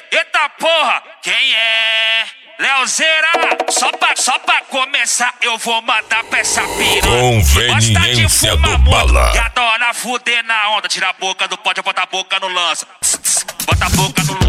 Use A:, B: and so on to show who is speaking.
A: Eita porra, quem é? Leozeira, só pra começar eu vou mandar pra essa piranha.
B: Conveniência do Bala.
A: E adora fuder na onda. Tira a boca do pote, bota a boca no lança. Bota a boca no lança.